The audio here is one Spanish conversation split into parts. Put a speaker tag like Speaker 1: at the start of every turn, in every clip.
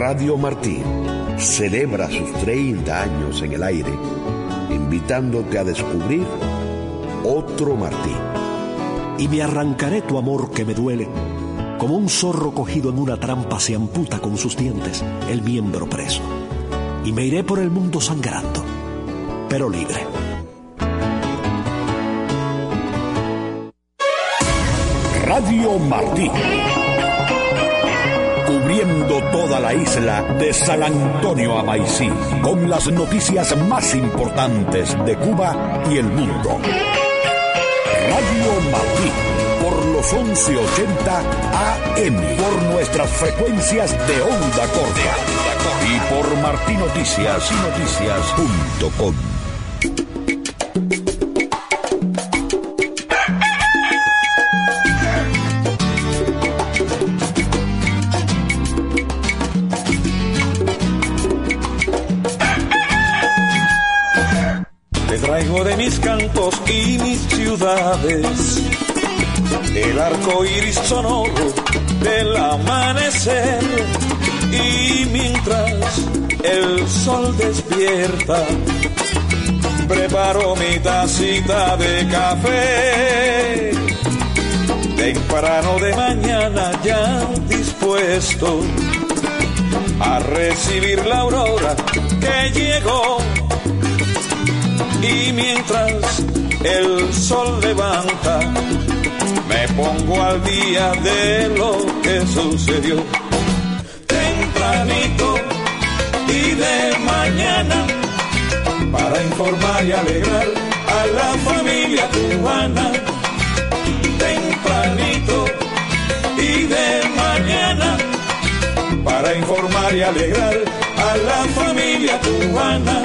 Speaker 1: Radio Martí celebra sus 30 años en el aire, invitándote a descubrir otro Martí.
Speaker 2: Y me arrancaré tu amor que me duele, como un zorro cogido en una trampa se amputa con sus dientes el miembro preso. Y me iré por el mundo sangrando, pero libre.
Speaker 1: Radio Martí, cubriendo toda la isla de San Antonio a Maicí, con las noticias más importantes de Cuba y el mundo. Radio Martí, por los 1180 AM, por nuestras frecuencias de onda corta y por martinoticias.com.
Speaker 3: Traigo de mis cantos y mis ciudades el arco iris sonoro del amanecer, y mientras el sol despierta preparo mi tacita de café, temprano de mañana ya dispuesto a recibir la aurora que llegó. Y mientras el sol levanta, me pongo al día de lo que sucedió. Tempranito y de mañana, para informar y alegrar a la familia cubana. Tempranito y de mañana, para informar y alegrar a la familia cubana.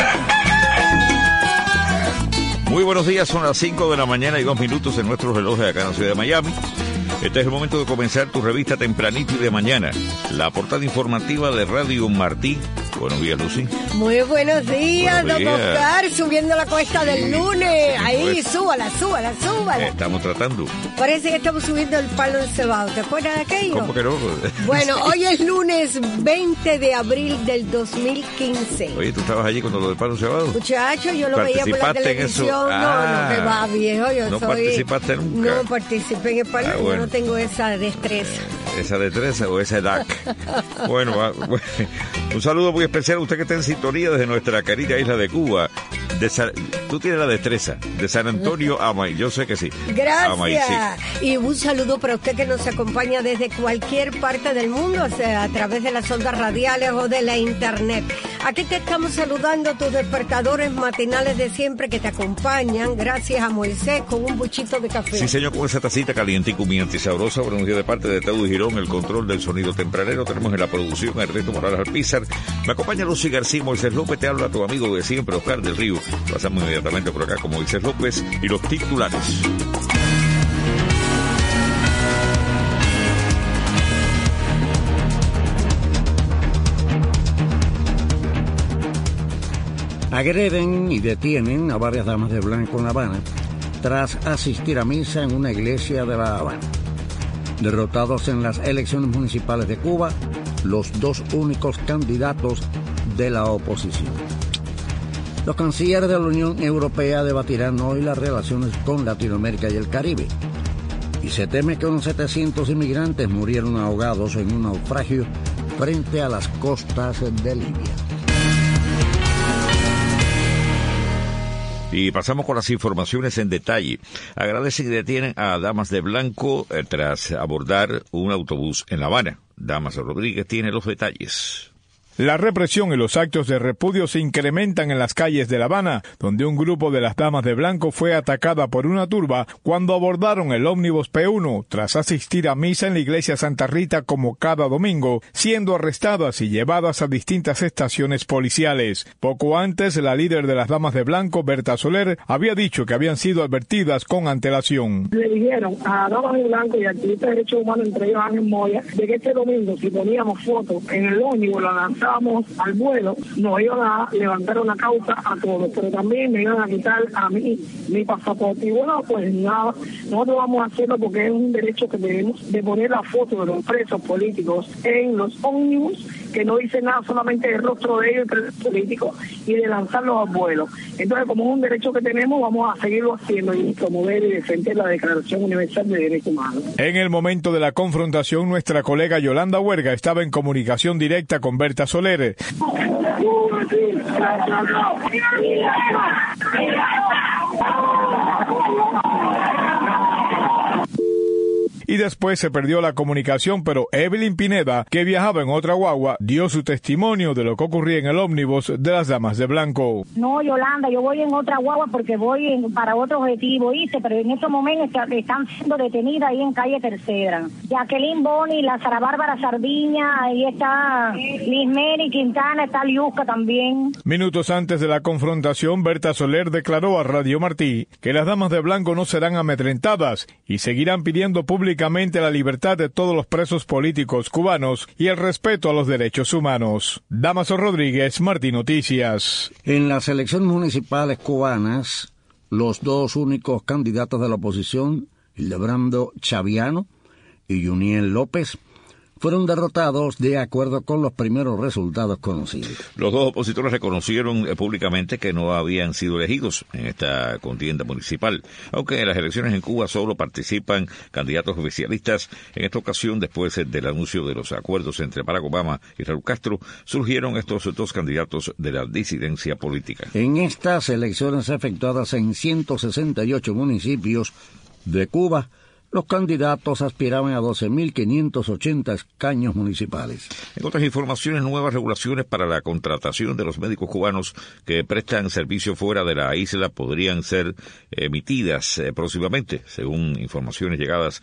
Speaker 4: Muy buenos días, son las 5 de la mañana y 2 minutos en nuestros relojes acá en la ciudad de Miami. Este es el momento de comenzar tu revista tempranito y de mañana, la portada informativa de Radio Martí. Buenos días, Lucy.
Speaker 5: Muy buenos días, don Oscar, subiendo la cuesta del lunes. Ahí, súbala.
Speaker 4: Estamos tratando.
Speaker 5: Parece que estamos subiendo el palo encebado. ¿Te acuerdas de aquello?
Speaker 4: ¿Cómo que no?
Speaker 5: Bueno, hoy es lunes 20 de abril del 2015.
Speaker 4: Oye, ¿tú estabas allí con lo del palo encebado?
Speaker 5: Muchacho, yo lo veía por la televisión. No, que va, viejo.
Speaker 4: ¿No participaste nunca?
Speaker 5: No participé en el palo, bueno. Yo no tengo esa destreza.
Speaker 4: ¿Esa destreza o esa edad? Bueno, un saludo muy especial a usted que está en sintonía desde nuestra querida isla de Cuba. Tú tienes la destreza de San Antonio a Maicí, yo sé que sí.
Speaker 5: Gracias. Y un saludo para usted que nos acompaña desde cualquier parte del mundo, o sea, a través de las ondas radiales o de la internet. Aquí te estamos saludando, tus despertadores matinales de siempre que te acompañan, gracias a Moisés, con un buchito de café.
Speaker 4: Sí, señor, con esa tacita caliente y comiente y sabrosa. Buenos días de parte de Teudo Girón, el control del sonido tempranero. Tenemos en la producción a Ernesto Morales Alpizar. Me acompaña Lucy García, Moisés López. Te habla tu amigo de siempre, Oscar del Río. Pasamos inmediatamente por acá con Moisés López y los titulares.
Speaker 6: Agreden y detienen a varias damas de blanco en La Habana tras asistir a misa en una iglesia de La Habana. Derrotados en las elecciones municipales de Cuba, los dos únicos candidatos de la oposición. Los cancilleres de la Unión Europea debatirán hoy las relaciones con Latinoamérica y el Caribe. Y se teme que unos 700 inmigrantes murieron ahogados en un naufragio frente a las costas de Libia.
Speaker 4: Y pasamos con las informaciones en detalle. Agradecen y detienen a damas de blanco tras abordar un autobús en La Habana. Damaso Rodríguez tiene los detalles.
Speaker 7: La represión y los actos de repudio se incrementan en las calles de La Habana, donde un grupo de las damas de blanco fue atacada por una turba cuando abordaron el ómnibus P1 tras asistir a misa en la iglesia Santa Rita como cada domingo, siendo arrestadas y llevadas a distintas estaciones policiales. Poco antes, la líder de las damas de blanco, Berta Soler, había dicho que habían sido advertidas con antelación.
Speaker 8: Le dijeron a damas de blanco y activistas de derechos humanos, entre ellos Ángel Moya, de que este domingo si poníamos fotos en el ómnibus, la lanzaban entrábamos al vuelo, nos iban a levantar una causa a todos, pero también me iban a quitar a mí mi pasaporte. Y bueno, pues nada, nosotros vamos a hacerlo porque es un derecho que tenemos de poner la foto de los presos políticos en los ómnibus, que no dice nada, solamente el rostro de ellos, el preso político, y de lanzarlos al vuelo. Entonces, como es un derecho que tenemos, vamos a seguirlo haciendo y promover y defender la Declaración Universal de Derechos Humanos.
Speaker 7: En el momento de la confrontación, nuestra colega Yolanda Huerga estaba en comunicación directa con Berta Soler. Y después se perdió la comunicación, pero Evelyn Pineda, que viajaba en otra guagua, dio su testimonio de lo que ocurría en el ómnibus de las Damas de Blanco.
Speaker 9: No, Yolanda, yo voy en otra guagua porque voy para otro objetivo, pero en estos momentos están siendo detenidas ahí en calle Tercera. Jacqueline Boni, la Sara Bárbara Sardiña, ahí está Liz Mary Quintana, está Liusca también.
Speaker 7: Minutos antes de la confrontación, Berta Soler declaró a Radio Martí que las Damas de Blanco no serán amedrentadas y seguirán pidiendo públicamente la libertad de todos los presos políticos cubanos y el respeto a los derechos humanos. Damaso Rodríguez, Martí Noticias.
Speaker 6: En las elecciones municipales cubanas, los dos únicos candidatos de la oposición, Hildebrando Chaviano y Juniel López, fueron derrotados de acuerdo con los primeros resultados conocidos.
Speaker 4: Los dos opositores reconocieron públicamente que no habían sido elegidos en esta contienda municipal, aunque en las elecciones en Cuba solo participan candidatos oficialistas. En esta ocasión, después del anuncio de los acuerdos entre Barack Obama y Raúl Castro, surgieron estos dos candidatos de la disidencia política.
Speaker 6: En estas elecciones efectuadas en 168 municipios de Cuba, los candidatos aspiraban a 12.580 escaños municipales.
Speaker 4: En otras informaciones, nuevas regulaciones para la contratación de los médicos cubanos que prestan servicio fuera de la isla podrían ser emitidas próximamente, según informaciones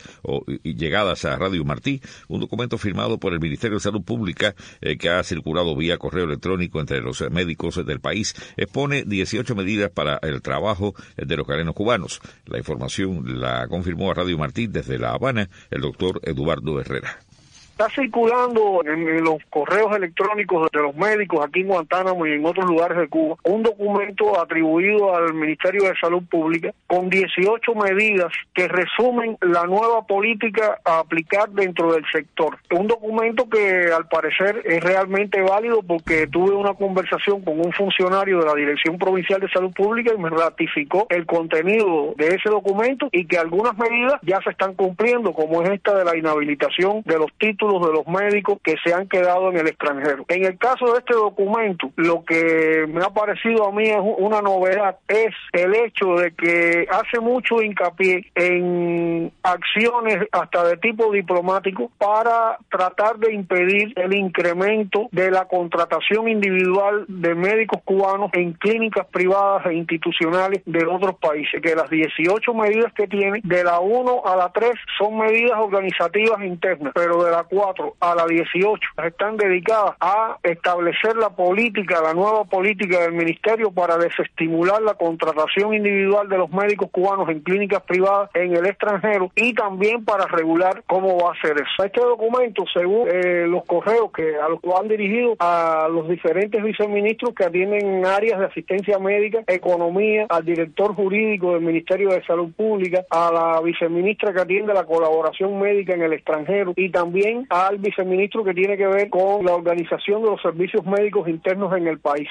Speaker 4: llegadas a Radio Martí. Un documento firmado por el Ministerio de Salud Pública que ha circulado vía correo electrónico entre los médicos del país expone 18 medidas para el trabajo de los galenos cubanos. La información la confirmó a Radio Martí desde La Habana el doctor Eduardo Herrera.
Speaker 10: Está circulando en los correos electrónicos de los médicos aquí en Guantánamo y en otros lugares de Cuba un documento atribuido al Ministerio de Salud Pública con 18 medidas que resumen la nueva política a aplicar dentro del sector. Un documento que al parecer es realmente válido porque tuve una conversación con un funcionario de la Dirección Provincial de Salud Pública y me ratificó el contenido de ese documento y que algunas medidas ya se están cumpliendo, como es esta de la inhabilitación de los títulos de los médicos que se han quedado en el extranjero. En el caso de este documento, lo que me ha parecido a mí es una novedad, es el hecho de que hace mucho hincapié en acciones hasta de tipo diplomático para tratar de impedir el incremento de la contratación individual de médicos cubanos en clínicas privadas e institucionales de otros países, que las 18 medidas que tiene, de la 1 a la 3 son medidas organizativas internas, pero de la 4 a la 18 están dedicadas a establecer la política, la nueva política del ministerio para desestimular la contratación individual de los médicos cubanos en clínicas privadas en el extranjero y también para regular cómo va a ser eso. Este documento, según los correos a los que han dirigido a los diferentes viceministros que atienden áreas de asistencia médica, economía, al director jurídico del Ministerio de Salud Pública, a la viceministra que atiende la colaboración médica en el extranjero y también al viceministro que tiene que ver con la organización de los servicios médicos internos en el país.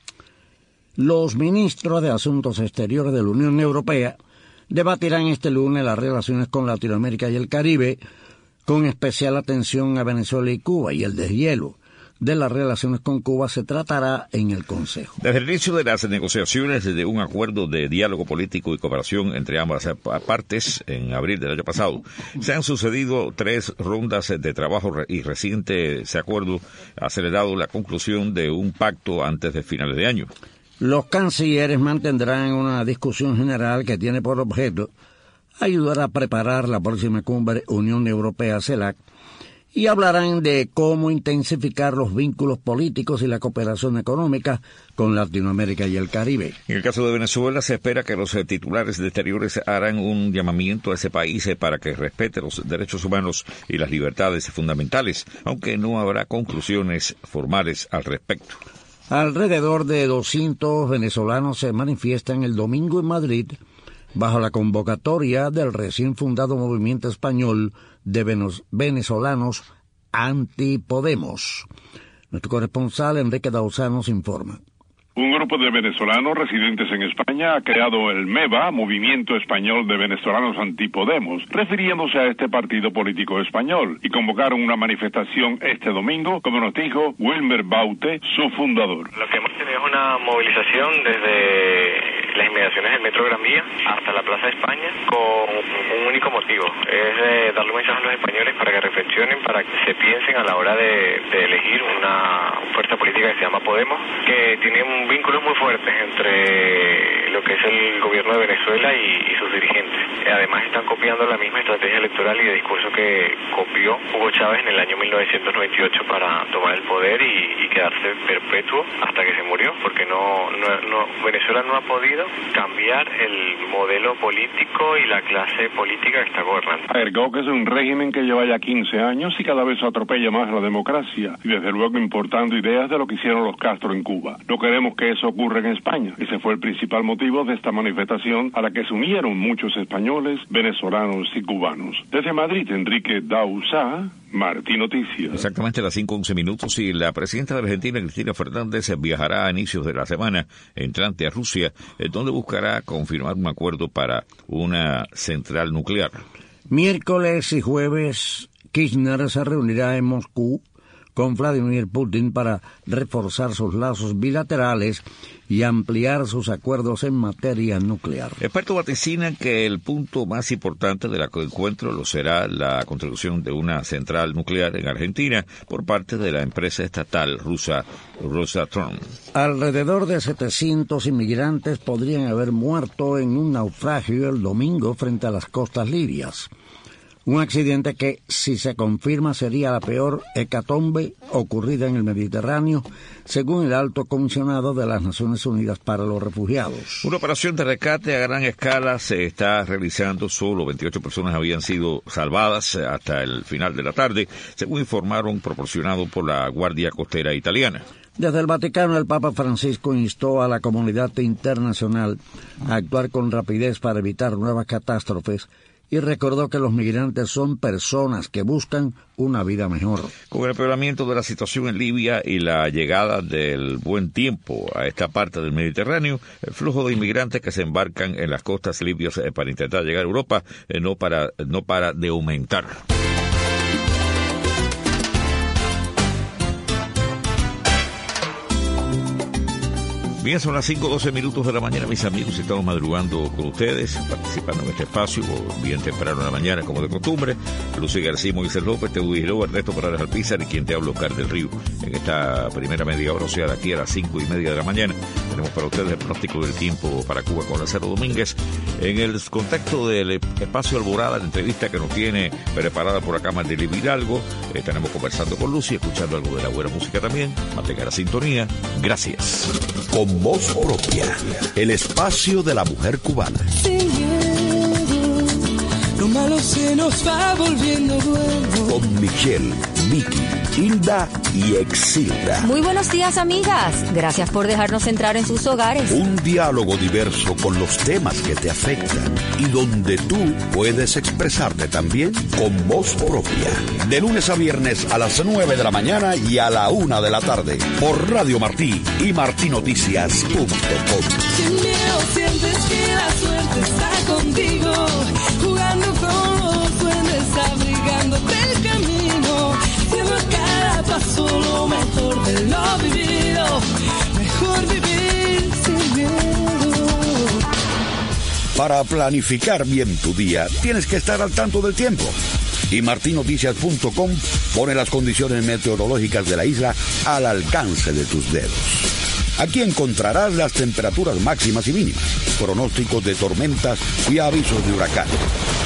Speaker 6: Los ministros de Asuntos Exteriores de la Unión Europea debatirán este lunes las relaciones con Latinoamérica y el Caribe, con especial atención a Venezuela y Cuba, y el deshielo de las relaciones con Cuba se tratará en el Consejo.
Speaker 4: Desde el inicio de las negociaciones de un acuerdo de diálogo político y cooperación entre ambas partes en abril del año pasado, se han sucedido 3 rondas de trabajo y reciente ese acuerdo ha acelerado la conclusión de un pacto antes de finales de año.
Speaker 6: Los cancilleres mantendrán una discusión general que tiene por objeto ayudar a preparar la próxima cumbre Unión Europea-CELAC y hablarán de cómo intensificar los vínculos políticos y la cooperación económica con Latinoamérica y el Caribe.
Speaker 4: En el caso de Venezuela, se espera que los titulares de Exteriores harán un llamamiento a ese país para que respete los derechos humanos y las libertades fundamentales, aunque no habrá conclusiones formales al respecto.
Speaker 6: Alrededor de 200 venezolanos se manifiestan el domingo en Madrid bajo la convocatoria del recién fundado movimiento español de venezolanos Antipodemos. Nuestro corresponsal Enrique Dauzá nos informa.
Speaker 11: Un grupo de venezolanos residentes en España ha creado el MEVA, Movimiento Español de Venezolanos Antipodemos, refiriéndose a este partido político español, y convocaron una manifestación este domingo, como nos dijo Wilmer Baute, su fundador.
Speaker 12: Lo que hemos tenido es una movilización desde las inmediaciones del Metro Gran Vía hasta la Plaza de España con un único motivo, es darle un mensaje a los españoles para que reflexionen, para que se piensen a la hora de elegir una fuerza política que se llama Podemos, que tiene vínculos muy fuertes entre lo que es el gobierno de Venezuela y sus dirigentes. Además están copiando la misma estrategia electoral y de discurso que copió Hugo Chávez en el año 1998 para tomar el poder y quedarse perpetuo hasta que se murió, porque Venezuela no ha podido cambiar el modelo político y la clase política que está gobernando.
Speaker 11: Agregó que es un régimen que lleva ya 15 años y cada vez atropella más la democracia, y desde luego importando ideas de lo que hicieron los Castro en Cuba. No queremos que eso ocurra en España. Ese fue el principal motivo de esta manifestación, a la que se unieron muchos españoles, venezolanos y cubanos. Desde Madrid, Enrique Dauzá, Martín Noticias.
Speaker 4: Exactamente a las 5:11 y la presidenta de Argentina, Cristina Fernández, viajará a inicios de la semana entrante a Rusia, donde buscará confirmar un acuerdo para una central nuclear.
Speaker 6: Miércoles y jueves, Kirchner se reunirá en Moscú con Vladimir Putin para reforzar sus lazos bilaterales y ampliar sus acuerdos en materia nuclear.
Speaker 4: Expertos vaticinan que el punto más importante del encuentro lo será la construcción de una central nuclear en Argentina por parte de la empresa estatal rusa Rosatom.
Speaker 6: Alrededor de 700 inmigrantes podrían haber muerto en un naufragio el domingo frente a las costas libias. Un accidente que, si se confirma, sería la peor hecatombe ocurrida en el Mediterráneo, según el alto comisionado de las Naciones Unidas para los Refugiados.
Speaker 4: Una operación de rescate a gran escala se está realizando. Solo 28 personas habían sido salvadas hasta el final de la tarde, según informaron proporcionado por la Guardia Costera italiana.
Speaker 6: Desde el Vaticano, el Papa Francisco instó a la comunidad internacional a actuar con rapidez para evitar nuevas catástrofes y recordó que los migrantes son personas que buscan una vida mejor.
Speaker 4: Con el empeoramiento de la situación en Libia y la llegada del buen tiempo a esta parte del Mediterráneo, el flujo de inmigrantes que se embarcan en las costas libias para intentar llegar a Europa no para de aumentar. Bien, son las 5:12 de la mañana, mis amigos. Estamos madrugando con ustedes, participando en este espacio, bien temprano en la mañana, como de costumbre. Lucy García, Moisés López, Teudí Giró, Ernesto Morales Alpizar y quien te habla, Oscar del Río. En esta primera media hora, o sea, de aquí a las 5:30 de la mañana, tenemos para ustedes el pronóstico del tiempo para Cuba con Lázaro Domínguez. En el contexto del espacio Alborada, la entrevista que nos tiene preparada por acá Mandeli Hidalgo, tenemos conversando con Lucy, escuchando algo de la buena música también. Mantenga la sintonía. Gracias.
Speaker 1: Con voz propia, el espacio de la mujer cubana.
Speaker 13: Sin miedo, lo malo se nos va volviendo bueno.
Speaker 1: Con Michelle, Vicky, Hilda y Exilda.
Speaker 14: Muy buenos días, amigas. Gracias por dejarnos entrar en sus hogares.
Speaker 1: Un diálogo diverso con los temas que te afectan y donde tú puedes expresarte también con voz propia. De lunes a viernes a las 9 de la mañana y a la 1 de la tarde por Radio Martí y martinoticias.com.
Speaker 13: Sin miedo sientes que la suerte está contigo, jugando con los duendes, abrigándote el camino, siendo cada paso lo mejor de lo vivido, mejor vivir sin miedo.
Speaker 1: Para planificar bien tu día, tienes que estar al tanto del tiempo. Y martinoticias.com pone las condiciones meteorológicas de la isla al alcance de tus dedos. Aquí encontrarás las temperaturas máximas y mínimas, pronósticos de tormentas y avisos de huracanes.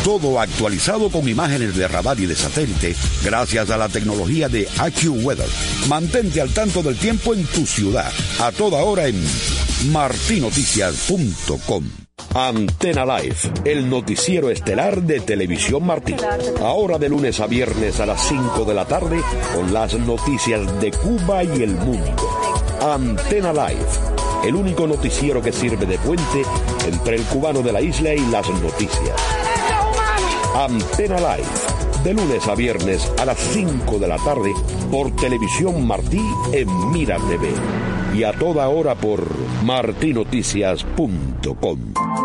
Speaker 1: Todo actualizado con imágenes de radar y de satélite gracias a la tecnología de AccuWeather. Mantente al tanto del tiempo en tu ciudad a toda hora en martinoticias.com. Antena Live, el noticiero estelar de Televisión Martí. Ahora de lunes a viernes a las 5 de la tarde con las noticias de Cuba y el mundo. Antena Live, el único noticiero que sirve de puente entre el cubano de la isla y las noticias. Antena Live, de lunes a viernes a las 5 de la tarde por Televisión Martí en Mira TV. Y a toda hora por martinoticias.com.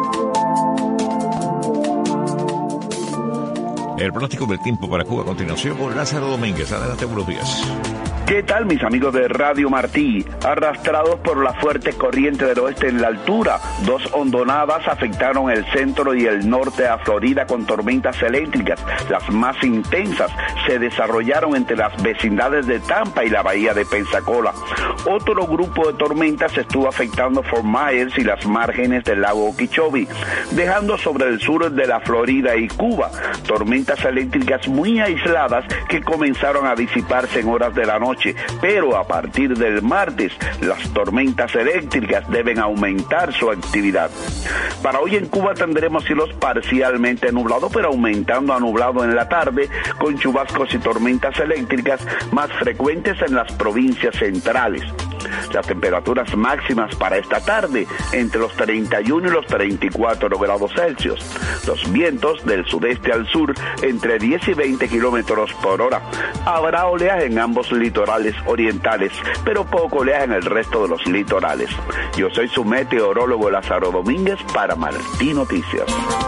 Speaker 4: El pronóstico del tiempo para Cuba a continuación con Lázaro Domínguez. Adelante, buenos días.
Speaker 15: ¿Qué tal, mis amigos de Radio Martí? Arrastrados por la fuerte corriente del oeste en la altura, 2 hondonadas afectaron el centro y el norte de Florida con tormentas eléctricas. Las más intensas se desarrollaron entre las vecindades de Tampa y la bahía de Pensacola. Otro grupo de tormentas estuvo afectando Fort Myers y las márgenes del lago Okeechobee, dejando sobre el sur de la Florida y Cuba tormentas eléctricas muy aisladas que comenzaron a disiparse en horas de la noche. Pero a partir del martes, las tormentas eléctricas deben aumentar su actividad. Para hoy en Cuba tendremos cielos parcialmente nublados, pero aumentando a nublado en la tarde, con chubascos y tormentas eléctricas más frecuentes en las provincias centrales. Las temperaturas máximas para esta tarde entre los 31 y los 34 grados Celsius. Los vientos del sudeste al sur entre 10 y 20 kilómetros por hora. Habrá oleaje en ambos litorales orientales, pero poco oleaje en el resto de los litorales. Yo soy su meteorólogo Lázaro Domínguez para Martí Noticias.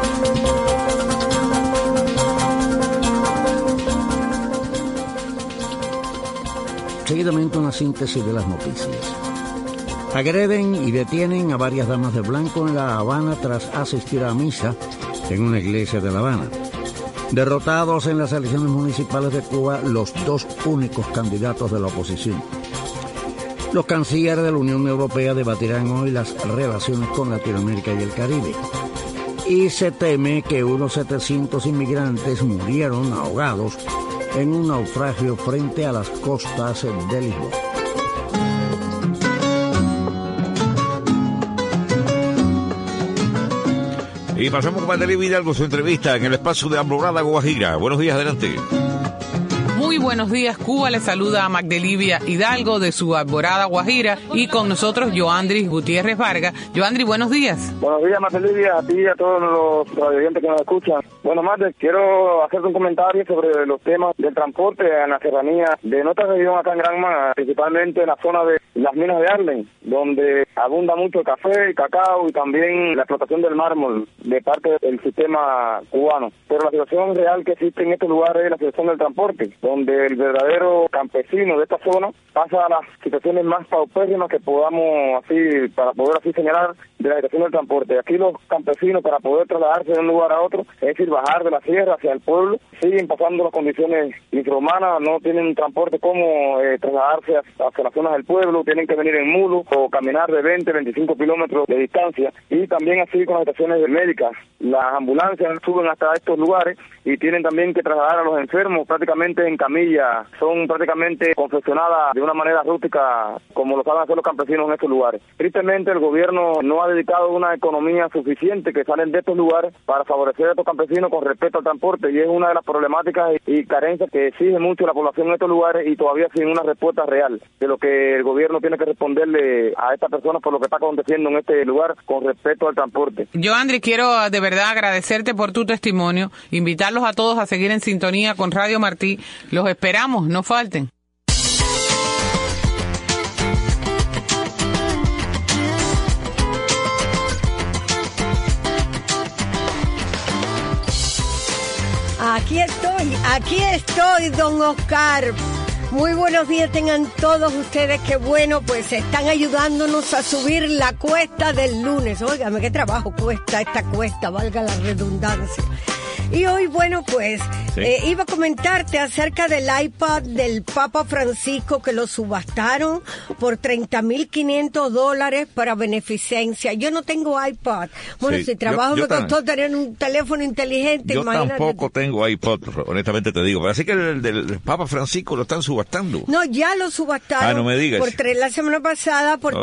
Speaker 6: Seguidamente una síntesis de las noticias. Agreden y detienen a varias damas de blanco en La Habana tras asistir a misa en una iglesia de La Habana. Derrotados en las elecciones municipales de Cuba los 2 únicos candidatos de la oposición. Los cancilleres de la Unión Europea debatirán hoy las relaciones con Latinoamérica y el Caribe. Y se teme que unos 700 inmigrantes murieron ahogados en un naufragio frente a las costas de Lisboa.
Speaker 4: Y pasamos con Magdalena Hidalgo, su entrevista en el espacio de Alborada, Guajira. Buenos días, adelante.
Speaker 16: Muy buenos días, Cuba. Les saluda a Magdelivia Hidalgo de su Alborada, Guajira, y con nosotros Joandris Gutiérrez Vargas. Joandris, buenos días.
Speaker 17: Buenos días, Magdelivia, a ti y a todos los radioyentes que nos escuchan. Bueno, Magde, quiero hacerte un comentario sobre los temas del transporte en la serranía de nuestra región acá en Granma, principalmente en la zona de las minas de Arlen, donde abunda mucho el café, el cacao y también la explotación del mármol de parte del sistema cubano. Pero la situación real que existe en estos lugares es la situación del transporte, donde el verdadero campesino de esta zona pasa a las situaciones más paupérrimas que podamos así, para poder así señalar de la situación del transporte. Aquí los campesinos, para poder trasladarse de un lugar a otro, es decir, bajar de la sierra hacia el pueblo, siguen pasando las condiciones infrahumanas, no tienen transporte como trasladarse hacia las zonas del pueblo, tienen que venir en mulo o caminar de 20, 25 kilómetros de distancia, y también así con las estaciones médicas. Las ambulancias suben hasta estos lugares y tienen también que trasladar a los enfermos prácticamente en camilla, son prácticamente confeccionadas de una manera rústica como lo saben hacer los campesinos en estos lugares. Tristemente el gobierno no ha dedicado una economía suficiente que salen de estos lugares para favorecer a estos campesinos con respecto al transporte, y es una de las problemáticas y carencias que exige mucho la población en estos lugares, y todavía sin una respuesta real de lo que el gobierno tiene que responderle a estas personas por lo que está aconteciendo en este lugar con respecto al transporte.
Speaker 16: Yo, Andrés, quiero de verdad agradecerte por tu testimonio, invitarlos a todos a seguir en sintonía con Radio Martí. Los esperamos, no falten.
Speaker 5: Aquí estoy, don Oscar. Muy buenos días tengan todos ustedes, que bueno, pues están ayudándonos a subir la cuesta del lunes. Óigame, qué trabajo cuesta esta cuesta, valga la redundancia. Y hoy, bueno, pues, iba a comentarte acerca del iPad del Papa Francisco, que lo subastaron por $30,500 para beneficencia. Yo no tengo iPad. Bueno, si trabajo me costó tener un teléfono inteligente, imagínate.
Speaker 4: Yo tampoco tengo iPod, honestamente te digo. Así que el del Papa Francisco lo están subastando.
Speaker 5: No, ya lo subastaron.
Speaker 4: No me digas.
Speaker 5: La semana pasada por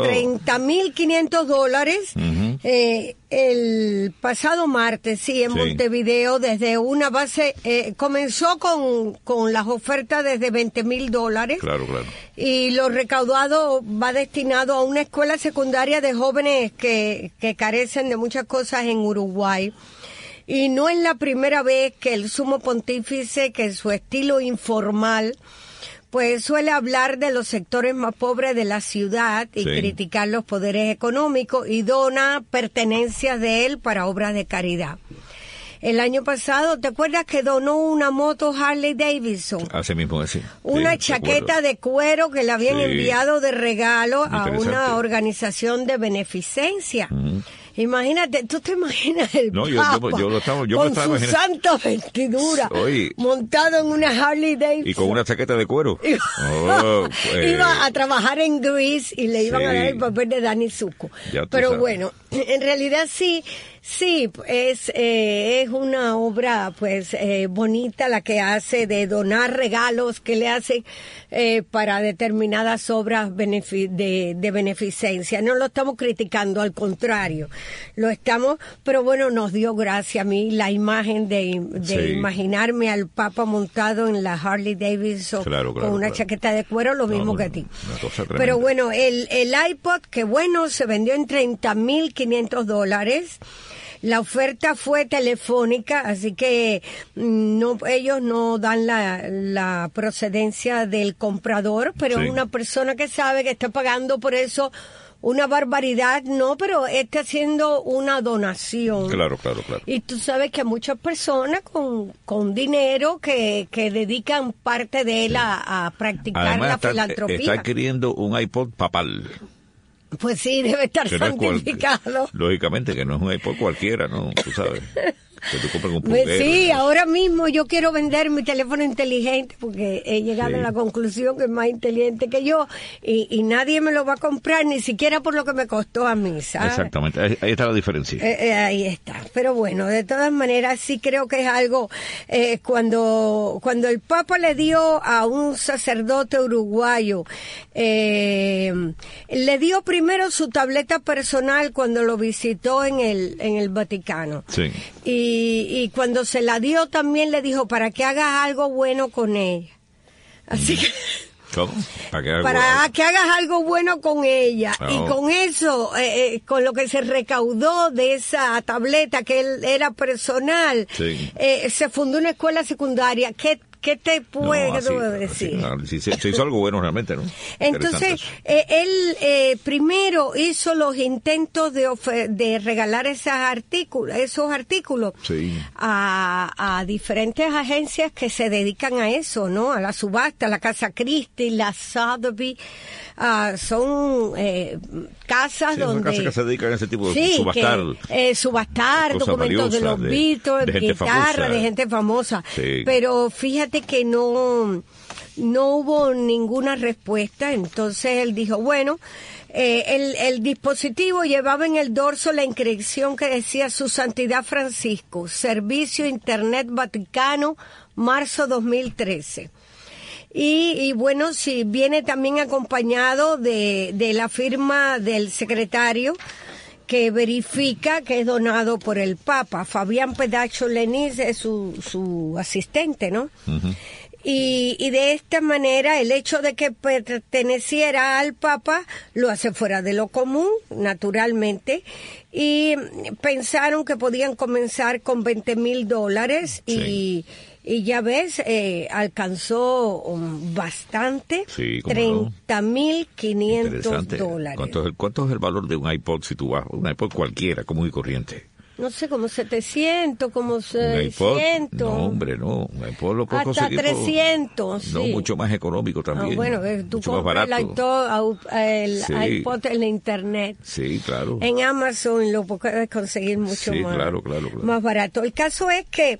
Speaker 5: $30,500. El pasado martes, en Montevideo, desde una base, comenzó con las ofertas desde $20,000.
Speaker 4: Claro.
Speaker 5: Y lo recaudado va destinado a una escuela secundaria de jóvenes que carecen de muchas cosas en Uruguay. Y no es la primera vez que el sumo pontífice, que en su estilo informal, pues suele hablar de los sectores más pobres de la ciudad y criticar los poderes económicos, y dona pertenencias de él para obras de caridad. El año pasado, ¿te acuerdas que donó una moto Harley Davidson?
Speaker 4: Así mismo, sí.
Speaker 5: Una chaqueta de cuero que le habían enviado de regalo a una organización de beneficencia. Imagínate, ¿tú te imaginas el Papa con su santa vestidura, montado en una Harley Davidson?
Speaker 4: Y con una chaqueta de cuero.
Speaker 5: Iba a trabajar en Grease y le iban a dar el papel de Danny Zuko. Pero bueno, en realidad sí, es una obra pues bonita la que hace de donar regalos que le hacen para determinadas obras de beneficencia. No lo estamos criticando, al contrario, lo estamos, pero bueno, nos dio gracia a mí la imagen de imaginarme al Papa montado en la Harley Davidson con una chaqueta de cuero, lo mismo que a ti. Pero bueno, el iPod, que bueno, se vendió en $30,500. La oferta fue telefónica, así que ellos no dan la procedencia del comprador, pero una persona que sabe que está pagando por eso una barbaridad, pero está haciendo una donación.
Speaker 4: Claro.
Speaker 5: Y tú sabes que hay muchas personas con dinero que dedican parte de él a practicar la filantropía.
Speaker 4: Está adquiriendo un iPod papal.
Speaker 5: Pues sí, debe estar santificado.
Speaker 4: Lógicamente que no es un iPod cualquiera, ¿no? Tú sabes. Que tú compras un pulguero,
Speaker 5: sí, ahora mismo yo quiero vender mi teléfono inteligente porque he llegado a la conclusión que es más inteligente que yo y nadie me lo va a comprar, ni siquiera por lo que me costó a mí, ¿sabes?
Speaker 4: Exactamente, ahí está la diferencia.
Speaker 5: Ahí está, pero bueno, de todas maneras sí creo que es algo, cuando el Papa le dio a un sacerdote uruguayo, le dio primero su tableta personal cuando lo visitó en el Vaticano.
Speaker 4: Sí.
Speaker 5: Y cuando se la dio también le dijo para que hagas algo bueno con ella. Así que...
Speaker 4: ¿Cómo?
Speaker 5: Para que hagas algo bueno con ella. Y con eso, con lo que se recaudó de esa tableta que él era personal, se fundó una escuela secundaria. ¿Qué te puedo decir?
Speaker 4: Se hizo algo bueno realmente, ¿no?
Speaker 5: Entonces, él primero hizo los intentos de regalar esos artículos a diferentes agencias que se dedican a eso, ¿no? A la subasta, la Casa Christie, la Sotheby's, son casas donde...
Speaker 4: Son casas que se dedican a ese tipo de subastar.
Speaker 5: Subastar documentos de los Beatles, guitarras de gente famosa.
Speaker 4: Sí.
Speaker 5: Pero fíjate que no hubo ninguna respuesta, entonces él dijo, bueno, el dispositivo llevaba en el dorso la inscripción que decía Su Santidad Francisco, Servicio Internet Vaticano, marzo 2013. Y bueno, sí, viene también acompañado de la firma del secretario que verifica que es donado por el Papa. Fabián Pedacho Lenis es su asistente, ¿no? Uh-huh. Y de esta manera el hecho de que perteneciera al Papa lo hace fuera de lo común, naturalmente, y pensaron que podían comenzar con $20,000 y ya ves, alcanzó bastante, $30,500.
Speaker 4: ¿Cuánto es el valor de un iPod si tú vas, un iPod cualquiera, común y corriente?
Speaker 5: no sé, como 700, como
Speaker 4: Un
Speaker 5: 600.
Speaker 4: iPod, no, hombre, no. Un iPod lo puedes
Speaker 5: hasta
Speaker 4: conseguir
Speaker 5: 300,
Speaker 4: no,
Speaker 5: sí.
Speaker 4: mucho más económico también.
Speaker 5: Bueno, tú
Speaker 4: mucho más
Speaker 5: compras
Speaker 4: barato.
Speaker 5: el
Speaker 4: Sí.
Speaker 5: iPod en la internet.
Speaker 4: Sí, claro.
Speaker 5: En Amazon lo puedes conseguir mucho
Speaker 4: Sí,
Speaker 5: más,
Speaker 4: claro.
Speaker 5: más barato. El caso es que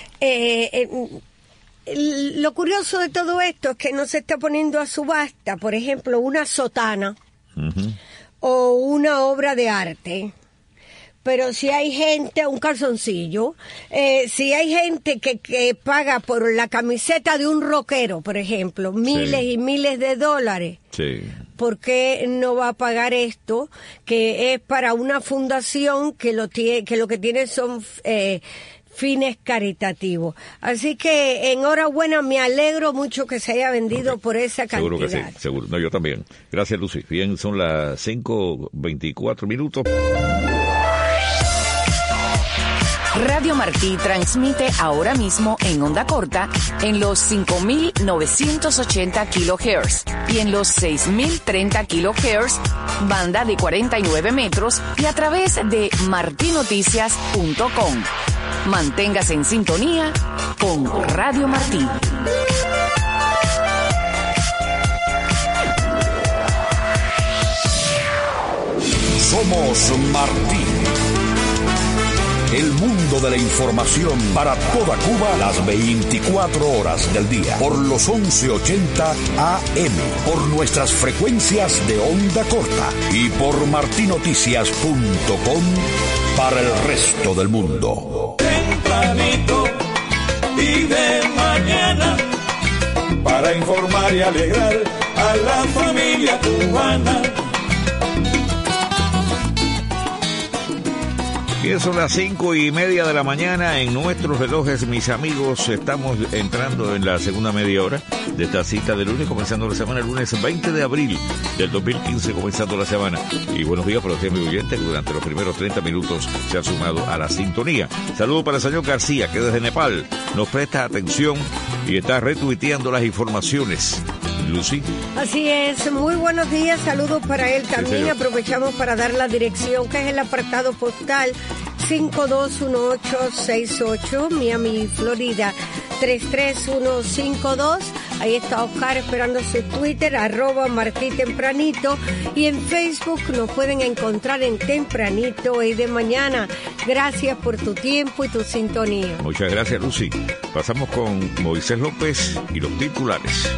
Speaker 5: lo curioso de todo esto es que no se está poniendo a subasta, por ejemplo, una sotana o una obra de arte. Pero si hay gente, un calzoncillo, si hay gente que paga por la camiseta de un rockero, por ejemplo, miles y miles de dólares, ¿por qué no va a pagar esto? Que es para una fundación que lo que tiene son fines caritativos. Así que enhorabuena, me alegro mucho que se haya vendido por esa cantidad.
Speaker 4: Seguro que sí, seguro. No, yo también. Gracias, Lucy. Bien, son las 5:24.
Speaker 18: Radio Martí transmite ahora mismo en onda corta en los 5.980 kHz y en los 6.030 kHz, banda de 49 metros y a través de martinoticias.com. Manténgase en sintonía con Radio Martí.
Speaker 1: Somos Martí. El mundo de la información para toda Cuba las 24 horas del día. Por los 1180 AM. Por nuestras frecuencias de onda corta. Y por martinoticias.com para el resto del mundo.
Speaker 3: Tempranito y de mañana, para informar y alegrar a la familia cubana.
Speaker 4: Bien, son las 5:30 de la mañana en nuestros relojes, mis amigos. Estamos entrando en la segunda media hora de esta cita de lunes, comenzando la semana, el lunes 20 de abril del 2015, comenzando la semana. Y buenos días para usted, mi oyente, que durante los primeros 30 minutos se ha sumado a la sintonía. Saludos para el señor García, que desde Nepal nos presta atención y está retuiteando las informaciones. Lucy.
Speaker 5: Así es, muy buenos días, saludos para él también.
Speaker 4: Sí,
Speaker 5: aprovechamos para dar la dirección, que es el apartado postal 521868, Miami, Florida 33152. Ahí está Oscar esperando su Twitter, @MartíTempranito, y en Facebook nos pueden encontrar en Tempranito y de mañana. Gracias por tu tiempo y tu sintonía.
Speaker 4: Muchas gracias, Lucy. Pasamos con Moisés López y los titulares.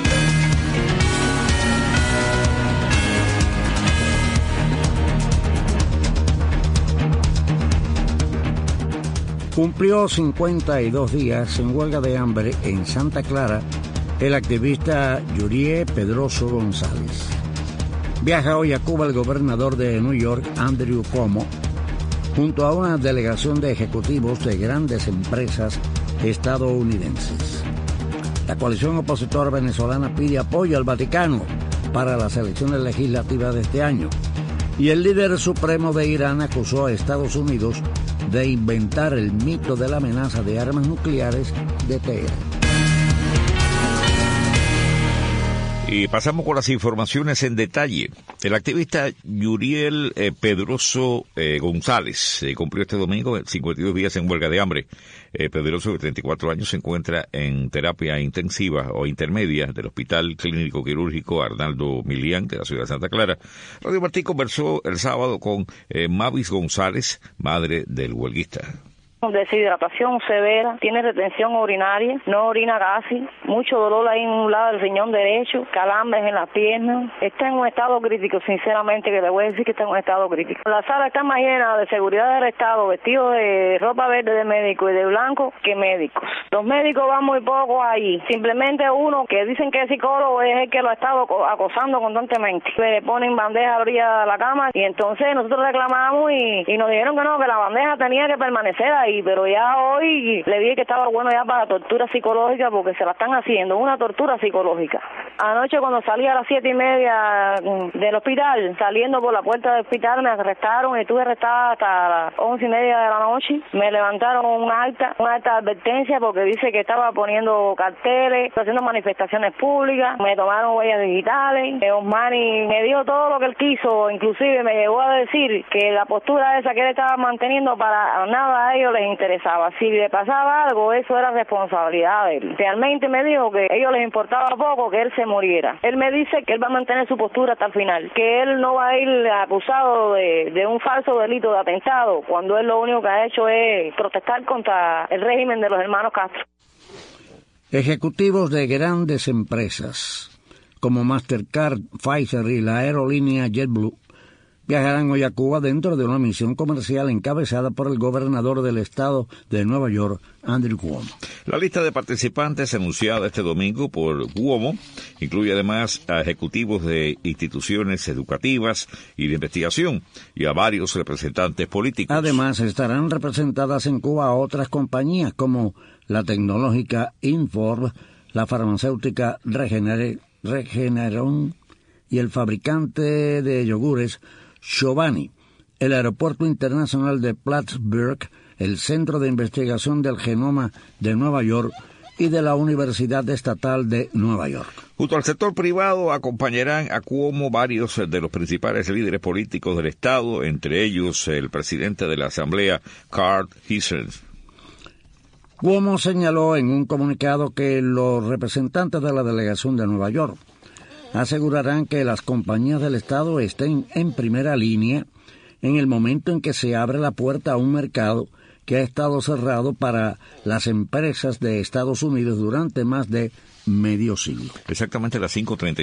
Speaker 6: Cumplió 52 días en huelga de hambre en Santa Clara el activista Yurie Pedroso González. Viaja hoy a Cuba el gobernador de New York, Andrew Cuomo, junto a una delegación de ejecutivos de grandes empresas estadounidenses. La coalición opositora venezolana pide apoyo al Vaticano para las elecciones legislativas de este año. Y el líder supremo de Irán acusó a Estados Unidos de inventar el mito de la amenaza de armas nucleares de Teherán.
Speaker 4: Y pasamos con las informaciones en detalle. El activista Yuriel Pedroso González cumplió este domingo 52 días en huelga de hambre. Pedroso, de 34 años, se encuentra en terapia intensiva o intermedia del Hospital Clínico Quirúrgico Arnaldo Milián de la ciudad de Santa Clara. Radio Martí conversó el sábado con Mavis González, madre del huelguista.
Speaker 19: Deshidratación severa, tiene retención urinaria, no orina casi, mucho dolor ahí en un lado del riñón derecho, calambres en las piernas. Está en un estado crítico, sinceramente, que le voy a decir que está en un estado crítico. La sala está más llena de seguridad del Estado, vestidos de ropa verde de médico y de blanco, que médicos. Los médicos van muy poco ahí, simplemente uno que dicen que es psicólogo es el que lo ha estado acosando constantemente. Le ponen bandeja a la orilla de la cama y entonces nosotros reclamamos y nos dijeron que no, que la bandeja tenía que permanecer ahí. ahí, pero ya hoy le dije que estaba bueno ya para la tortura psicológica, porque se la están haciendo, una tortura psicológica. Anoche cuando salí a las 7:30 del hospital, saliendo por la puerta del hospital, me arrestaron y estuve arrestada hasta las 11:30 de la noche. Me levantaron un acta de advertencia porque dice que estaba poniendo carteles, haciendo manifestaciones públicas, me tomaron huellas digitales. Osmani me dio todo lo que él quiso, inclusive me llegó a decir que la postura esa que él estaba manteniendo para nada a ellos les interesaba. Si le pasaba algo, eso era responsabilidad de él. Realmente me dijo que a ellos les importaba poco que él se muriera. Él me dice que él va a mantener su postura hasta el final, que él no va a ir acusado de un falso delito de atentado, cuando él lo único que ha hecho es protestar contra el régimen de los hermanos Castro.
Speaker 6: Ejecutivos de grandes empresas como Mastercard, Pfizer y la aerolínea JetBlue viajarán hoy a Cuba dentro de una misión comercial encabezada por el gobernador del estado de Nueva York, Andrew Cuomo.
Speaker 4: La lista de participantes anunciada este domingo por Cuomo incluye además a ejecutivos de instituciones educativas y de investigación y a varios representantes políticos.
Speaker 6: Además, estarán representadas en Cuba otras compañías como la tecnológica Inform, la farmacéutica Regeneron y el fabricante de yogures Chobani, el Aeropuerto Internacional de Plattsburgh, el Centro de Investigación del Genoma de Nueva York y de la Universidad Estatal de Nueva York.
Speaker 4: Junto al sector privado acompañarán a Cuomo varios de los principales líderes políticos del Estado, entre ellos el presidente de la Asamblea, Carl Hicens.
Speaker 6: Cuomo señaló en un comunicado que los representantes de la delegación de Nueva York asegurarán que las compañías del Estado estén en primera línea en el momento en que se abre la puerta a un mercado que ha estado cerrado para las empresas de Estados Unidos durante más de medio siglo.
Speaker 4: Exactamente a las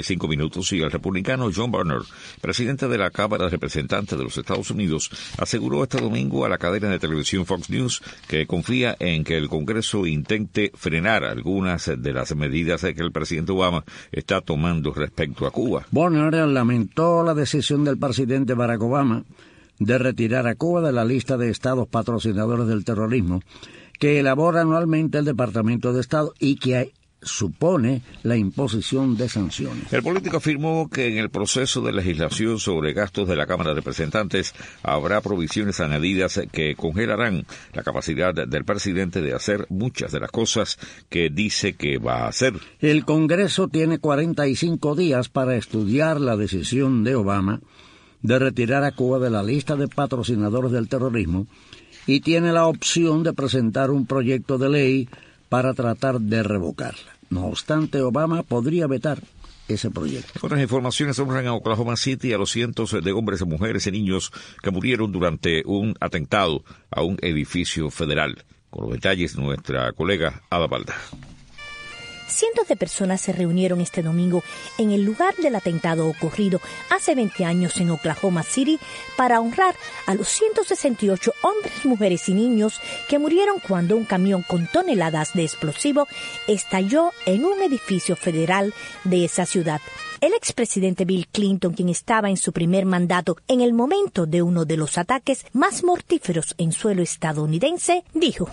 Speaker 4: 5:35 y el republicano John Boehner, presidente de la Cámara de Representantes de los Estados Unidos, aseguró este domingo a la cadena de televisión Fox News que confía en que el Congreso intente frenar algunas de las medidas que el presidente Obama está tomando respecto a Cuba.
Speaker 6: Boehner lamentó la decisión del presidente Barack Obama de retirar a Cuba de la lista de estados patrocinadores del terrorismo que elabora anualmente el Departamento de Estado y que supone la imposición de sanciones.
Speaker 4: El político afirmó que en el proceso de legislación sobre gastos de la Cámara de Representantes habrá provisiones añadidas que congelarán la capacidad del presidente de hacer muchas de las cosas que dice que va a hacer.
Speaker 6: El Congreso tiene 45 días para estudiar la decisión de Obama de retirar a Cuba de la lista de patrocinadores del terrorismo y tiene la opción de presentar un proyecto de ley para tratar de revocarla. No obstante, Obama podría vetar ese proyecto.
Speaker 4: Otras informaciones honran a Oklahoma City a los cientos de hombres, mujeres y niños que murieron durante un atentado a un edificio federal. Con los detalles, nuestra colega Ada Balda.
Speaker 20: Cientos de personas se reunieron este domingo en el lugar del atentado ocurrido hace 20 años en Oklahoma City para honrar a los 168 hombres, mujeres y niños que murieron cuando un camión con toneladas de explosivo estalló en un edificio federal de esa ciudad. El expresidente Bill Clinton, quien estaba en su primer mandato en el momento de uno de los ataques más mortíferos en suelo estadounidense, dijo: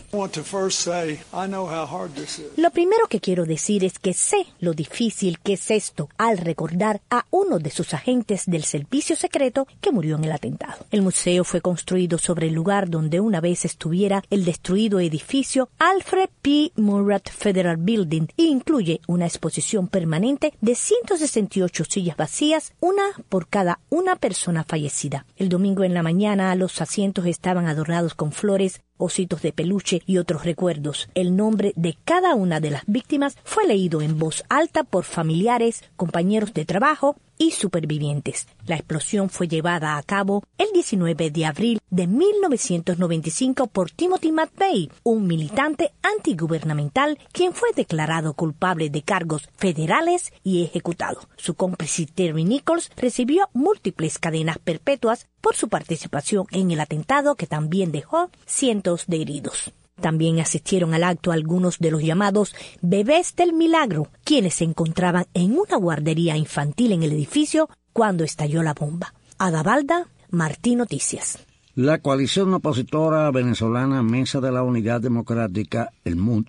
Speaker 20: "Lo primero que quiero decir es que sé lo difícil que es esto al recordar a uno de sus agentes del servicio secreto que murió en el atentado. El museo fue construido sobre el lugar donde una vez estuviera el destruido edificio Alfred P. Murat Federal Building e incluye una exposición permanente de 168 sillas vacías, una por cada una persona fallecida. El domingo en la mañana los asientos estaban adornados con flores, ositos de peluche y otros recuerdos. El nombre de cada una de las víctimas fue leído en voz alta por familiares, compañeros de trabajo y supervivientes. La explosión fue llevada a cabo el 19 de abril de 1995 por Timothy McVeigh, un militante antigubernamental quien fue declarado culpable de cargos federales y ejecutado. Su cómplice Terry Nichols recibió múltiples cadenas perpetuas por su participación en el atentado que también dejó cientos de heridos. También asistieron al acto algunos de los llamados Bebés del Milagro, quienes se encontraban en una guardería infantil en el edificio cuando estalló la bomba. Ada Balda, Martí Noticias.
Speaker 6: La coalición opositora venezolana Mesa de la Unidad Democrática, el MUD,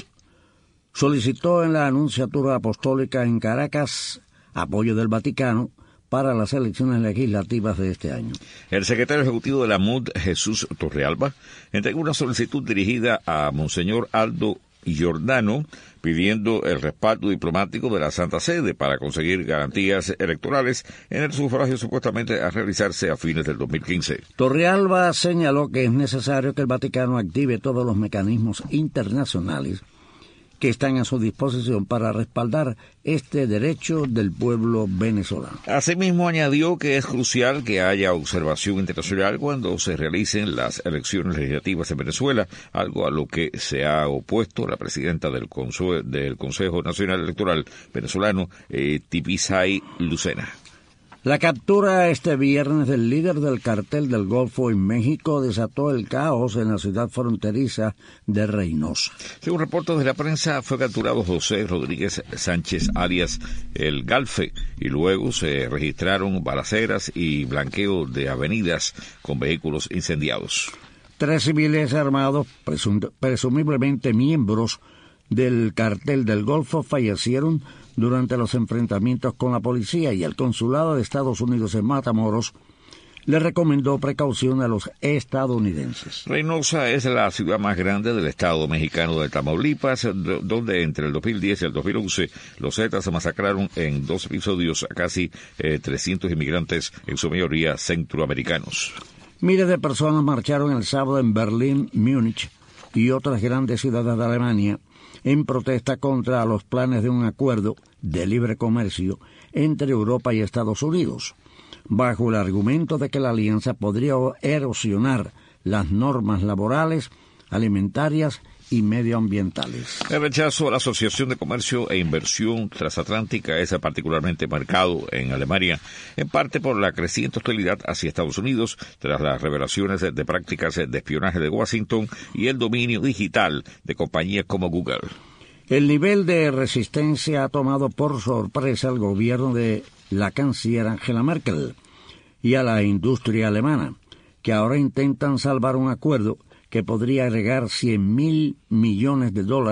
Speaker 6: solicitó en la Anunciatura Apostólica en Caracas apoyo del Vaticano para las elecciones legislativas de este año.
Speaker 4: El secretario ejecutivo de la MUD, Jesús Torrealba, entregó una solicitud dirigida a Monseñor Aldo Giordano, pidiendo el respaldo diplomático de la Santa Sede para conseguir garantías electorales en el sufragio supuestamente a realizarse a fines del 2015.
Speaker 6: Torrealba señaló que es necesario que el Vaticano active todos los mecanismos internacionales que están a su disposición para respaldar este derecho del pueblo venezolano.
Speaker 4: Asimismo, añadió que es crucial que haya observación internacional cuando se realicen las elecciones legislativas en Venezuela, algo a lo que se ha opuesto la presidenta del Consejo Nacional Electoral venezolano, Tibisay Lucena.
Speaker 6: La captura este viernes del líder del cartel del Golfo en México desató el caos en la ciudad fronteriza de Reynosa.
Speaker 4: Según reportes de la prensa, fue capturado José Rodríguez Sánchez alias El Galfe y luego se registraron balaceras y blanqueo de avenidas con vehículos incendiados.
Speaker 6: 3 civiles armados, presumiblemente miembros del cartel del Golfo, fallecieron durante los enfrentamientos con la policía, y el consulado de Estados Unidos en Matamoros le recomendó precaución a los estadounidenses.
Speaker 4: Reynosa es la ciudad más grande del estado mexicano de Tamaulipas, donde entre el 2010 y el 2011 los Zetas masacraron en 2 episodios a casi 300 inmigrantes, en su mayoría centroamericanos.
Speaker 6: Miles de personas marcharon el sábado en Berlín, Múnich y otras grandes ciudades de Alemania en protesta contra los planes de un acuerdo de libre comercio entre Europa y Estados Unidos, bajo el argumento de que la alianza podría erosionar las normas laborales, alimentarias y medioambientales.
Speaker 4: El rechazo a la Asociación de Comercio e Inversión Transatlántica es particularmente marcado en Alemania, en parte por la creciente hostilidad hacia Estados Unidos tras las revelaciones de prácticas de espionaje de Washington y el dominio digital de compañías como Google.
Speaker 6: El nivel de resistencia ha tomado por sorpresa al gobierno de la canciller Angela Merkel y a la industria alemana, que ahora intentan salvar un acuerdo que podría agregar $100.000 millones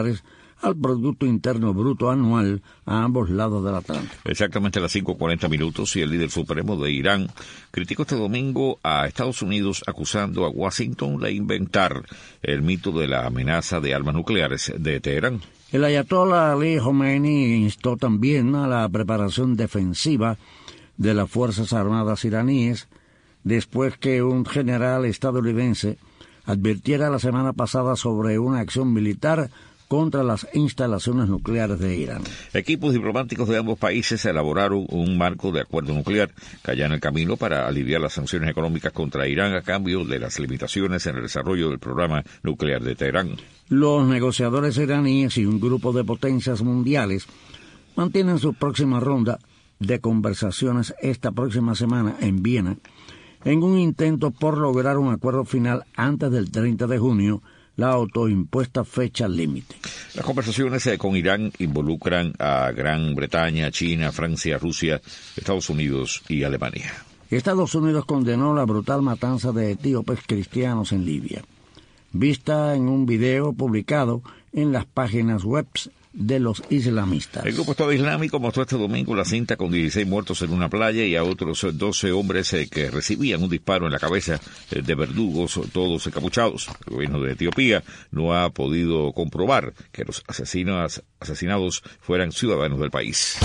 Speaker 6: al Producto Interno Bruto anual a ambos lados del Atlántico.
Speaker 4: Exactamente a las 5:40 y el líder supremo de Irán criticó este domingo a Estados Unidos acusando a Washington de inventar el mito de la amenaza de armas nucleares de Teherán.
Speaker 6: El ayatollah Ali Khomeini instó también a la preparación defensiva de las Fuerzas Armadas iraníes después que un general estadounidense advirtiera la semana pasada sobre una acción militar contra las instalaciones nucleares de Irán.
Speaker 4: Equipos diplomáticos de ambos países elaboraron un marco de acuerdo nuclear que allana el camino para aliviar las sanciones económicas contra Irán a cambio de las limitaciones en el desarrollo del programa nuclear de Teherán.
Speaker 6: Los negociadores iraníes y un grupo de potencias mundiales mantienen su próxima ronda de conversaciones esta próxima semana en Viena, en un intento por lograr un acuerdo final antes del 30 de junio, la autoimpuesta fecha límite.
Speaker 4: Las conversaciones con Irán involucran a Gran Bretaña, China, Francia, Rusia, Estados Unidos y Alemania.
Speaker 6: Estados Unidos condenó la brutal matanza de etíopes cristianos en Libia, vista en un video publicado en las páginas web de los islamistas.
Speaker 4: El grupo Estado Islámico mostró este domingo la cinta con 16 muertos en una playa y a otros 12 hombres que recibían un disparo en la cabeza de verdugos, todos encapuchados. El gobierno de Etiopía no ha podido comprobar que los asesinados fueran ciudadanos del país.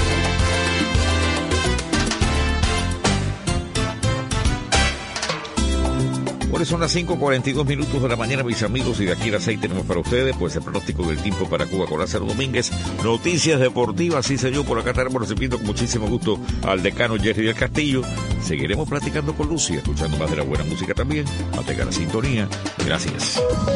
Speaker 4: Son las 5:42 de la mañana, mis amigos, y de aquí a las 6 tenemos para ustedes pues el pronóstico del tiempo para Cuba con Lázaro Domínguez, noticias deportivas, sí señor, por acá estaremos recibiendo con muchísimo gusto al decano Jerry del Castillo. Seguiremos platicando con Lucy, escuchando más de la buena música también. Mantenga la sintonía. Gracias.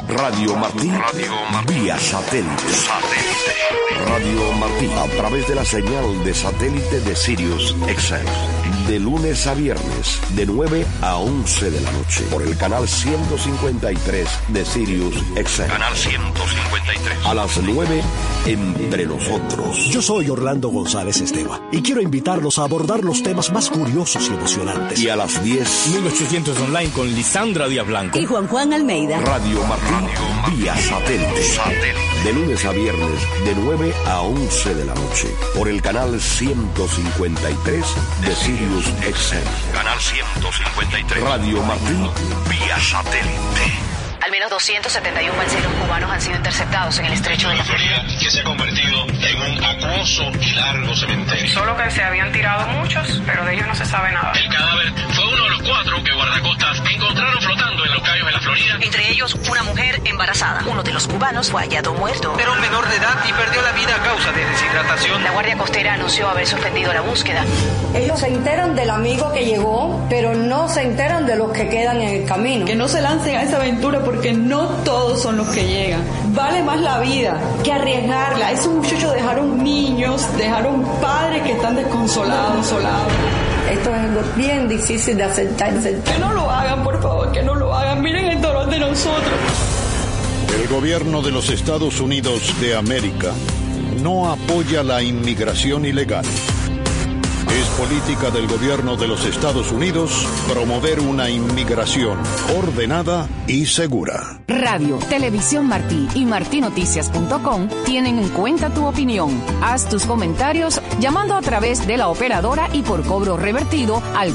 Speaker 1: Radio Martí, vía satélite. Radio Martí, a través de la señal de satélite de Sirius XM. De lunes a viernes, de 9 a 11 de la noche, por el canal 153 de Sirius XM. Canal 153. A las 9, Entre Nosotros.
Speaker 2: Yo soy Orlando González Esteban y quiero invitarlos a abordar los temas más curiosos y emocionantes.
Speaker 1: Y a las 10,
Speaker 21: 1800 online con Lisandra Díaz Blanco
Speaker 20: y Juan Almeida.
Speaker 1: Radio Martí, vía satélite. De lunes a viernes, de 9 a 11 de la noche, por el canal 153 de Sirius XM. Canal 153. Radio Martí, vía satélite.
Speaker 18: Al menos 271 balseros cubanos han sido interceptados en el estrecho de la Florida,
Speaker 22: que se ha convertido en un acuoso y largo cementerio.
Speaker 23: Solo que se habían tirado muchos, pero de ellos no se sabe nada.
Speaker 22: El cadáver fue uno de los 4 que guardacostas encontraron flotando en los cayos de la Florida.
Speaker 18: Entre ellos, una mujer embarazada. Uno de los cubanos fue hallado muerto.
Speaker 22: Era un menor de edad y perdió la vida a causa de deshidratación.
Speaker 18: La Guardia Costera anunció haber suspendido la búsqueda.
Speaker 24: Ellos se enteran del amigo que llegó, pero no se enteran de los que quedan en el camino.
Speaker 25: Que no se lancen a esa aventura porque no todos son los que llegan. Vale más la vida que arriesgarla. Esos muchachos dejaron niños, dejaron padres que están desconsolados,
Speaker 24: Esto es algo bien difícil de aceptar.
Speaker 25: Que no lo hagan, por favor, que no lo hagan. Miren el dolor de nosotros.
Speaker 26: El gobierno de los Estados Unidos de América no apoya la inmigración ilegal. Es política del gobierno de los Estados Unidos promover una inmigración ordenada y segura.
Speaker 18: Radio, Televisión Martí y martinoticias.com tienen en cuenta tu opinión. Haz tus comentarios llamando a través de la operadora y por cobro revertido al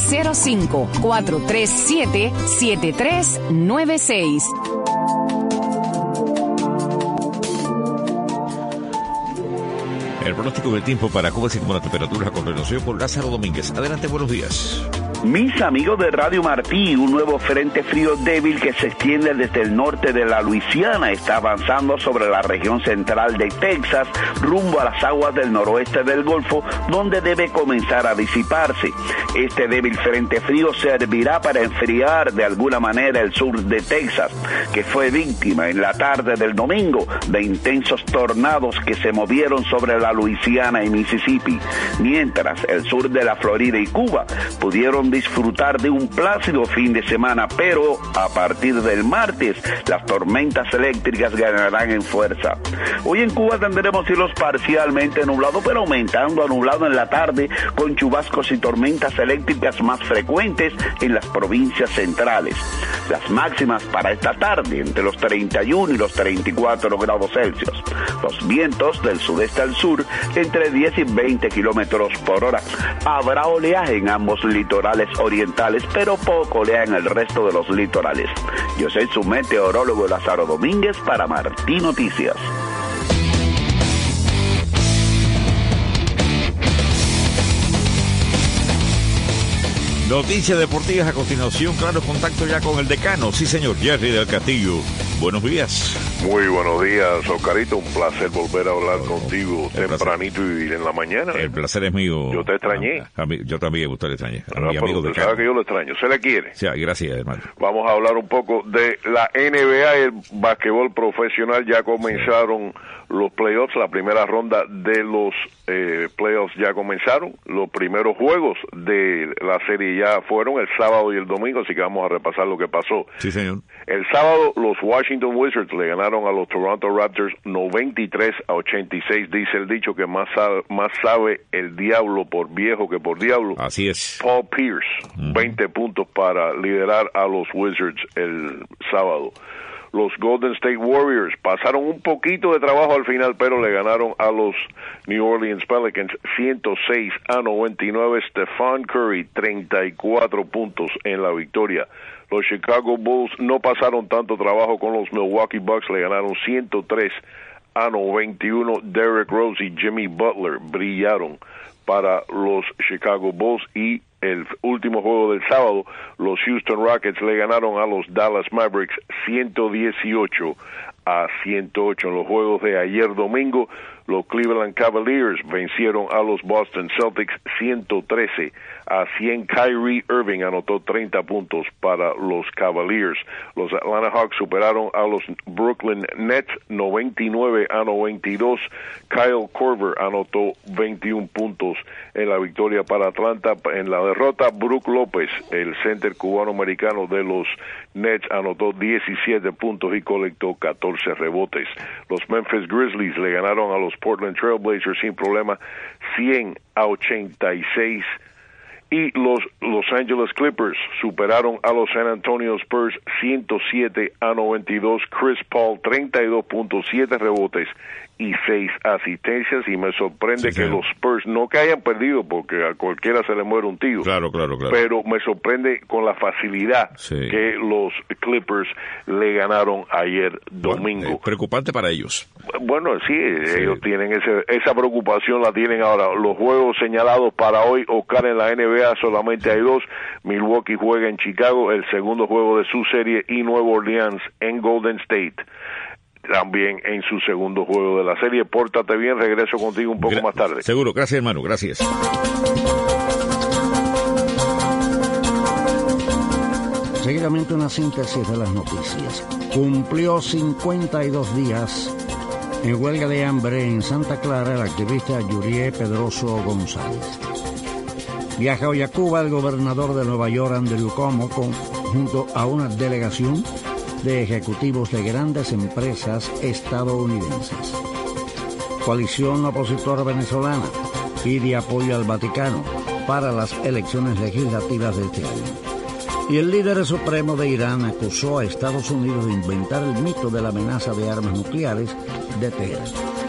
Speaker 18: 305-437-7396.
Speaker 4: El pronóstico del tiempo para Cuba, así como la temperatura con renovación por Lázaro Domínguez. Adelante, buenos días.
Speaker 15: Mis amigos de Radio Martí, un nuevo frente frío débil que se extiende desde el norte de la Luisiana está avanzando sobre la región central de Texas rumbo a las aguas del noroeste del Golfo, donde debe comenzar a disiparse. Este débil frente frío servirá para enfriar de alguna manera el sur de Texas, que fue víctima en la tarde del domingo de intensos tornados que se movieron sobre la Luisiana y Mississippi, mientras el sur de la Florida y Cuba pudieron disfrutar de un plácido fin de semana, pero a partir del martes las tormentas eléctricas ganarán en fuerza. Hoy en Cuba tendremos cielos parcialmente nublados, pero aumentando a nublado en la tarde, con chubascos y tormentas eléctricas más frecuentes en las provincias centrales. Las máximas para esta tarde entre los 31 y los 34 grados Celsius. Los vientos del sudeste al sur entre 10 y 20 kilómetros por hora. Habrá oleaje en ambos litorales orientales, pero poco oleaje en el resto de los litorales. Yo soy su meteorólogo Lázaro Domínguez para Martí Noticias.
Speaker 4: Noticias deportivas a continuación. Claro, contacto ya con el decano. Sí, señor, Jerry del Castillo. Buenos días.
Speaker 27: Muy buenos días, Oscarito. Un placer volver a hablar contigo tempranito y en la mañana.
Speaker 4: El placer es mío.
Speaker 27: Yo te extrañé.
Speaker 4: Yo también, usted le extrañé. A mi
Speaker 27: amigo decano. Sabe que yo lo extraño. ¿Se le quiere?
Speaker 4: Sí, gracias, hermano.
Speaker 27: Vamos a hablar un poco de la NBA y el basquetbol profesional. Ya comenzaron los playoffs. La primera ronda de los playoffs ya comenzaron. Los primeros juegos de la serie ya fueron el sábado y el domingo, así que vamos a repasar lo que pasó.
Speaker 4: Sí, señor.
Speaker 27: El sábado los Washington Wizards le ganaron a los Toronto Raptors 93-86. Dice el dicho que más sabe el diablo por viejo que por diablo.
Speaker 4: Así es.
Speaker 27: Paul Pierce, 20 puntos para liderar a los Wizards el sábado. Los Golden State Warriors pasaron un poquito de trabajo al final, pero le ganaron a los New Orleans Pelicans 106-99. Stephen Curry, 34 puntos en la victoria. Los Chicago Bulls no pasaron tanto trabajo con los Milwaukee Bucks, le ganaron 103-91. Derrick Rose y Jimmy Butler brillaron para los Chicago Bulls. Y el último juego del sábado, los Houston Rockets le ganaron a los Dallas Mavericks 118-108. En los juegos de ayer domingo, los Cleveland Cavaliers vencieron a los Boston Celtics 113-100. Kyrie Irving anotó 30 puntos para los Cavaliers. Los Atlanta Hawks superaron a los Brooklyn Nets 99-92. Kyle Korver anotó 21 puntos en la victoria para Atlanta. En la derrota, Brook López, el center cubano-americano de los Nets, anotó 17 puntos y colectó 14 rebotes. Los Memphis Grizzlies le ganaron a los Portland Trail Blazers sin problema 100-86. Y los Los Angeles Clippers superaron a los San Antonio Spurs 107-92. Chris Paul 32 puntos, 7 rebotes y 6 asistencias, y me sorprende que los Spurs, no que hayan perdido, porque a cualquiera se le muere un tío,
Speaker 4: claro.
Speaker 27: pero me sorprende con la facilidad que los Clippers le ganaron ayer domingo.
Speaker 4: Bueno, preocupante para ellos.
Speaker 27: Bueno, sí, ellos tienen esa preocupación, la tienen ahora. Los juegos señalados para hoy, Oscar, en la NBA solamente hay 2. Milwaukee juega en Chicago, el segundo juego de su serie, y Nueva Orleans en Golden State también en su segundo juego de la serie. Pórtate bien, regreso contigo un poco más tarde.
Speaker 4: Seguro, gracias hermano, gracias.
Speaker 6: Seguidamente una síntesis de las noticias. Cumplió 52 días en huelga de hambre en Santa Clara el activista Yurie Pedroso González. Viaja hoy a Cuba el gobernador de Nueva York, Andrew Cuomo, junto a una delegación de ejecutivos de grandes empresas estadounidenses. Coalición opositora venezolana pide apoyo al Vaticano para las elecciones legislativas de este año. Y el líder supremo de Irán acusó a Estados Unidos de inventar el mito de la amenaza de armas nucleares de Teherán.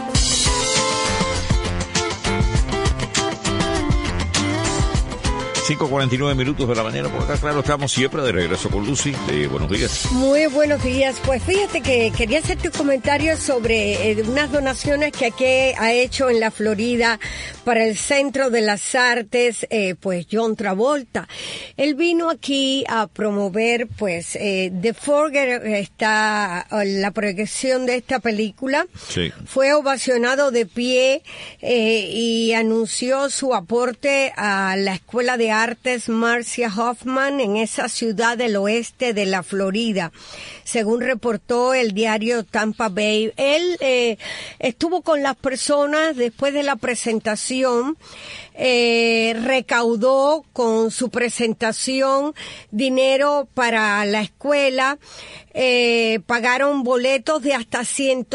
Speaker 4: 5:49 de la mañana por acá, claro, estamos siempre de regreso con Lucy. Buenos días.
Speaker 5: Muy buenos días. Pues fíjate que quería hacerte un comentario sobre unas donaciones que aquí ha hecho en la Florida para el Centro de las Artes, pues John Travolta. Él vino aquí a promover, pues, The Forger, está la proyección de esta película.
Speaker 4: Sí.
Speaker 5: Fue ovacionado de pie y anunció su aporte a la Escuela de Artes Marcia Hoffman en esa ciudad del oeste de la Florida, según reportó el diario Tampa Bay. Él estuvo con las personas después de la presentación, recaudó con su presentación dinero para la escuela, pagaron boletos de hasta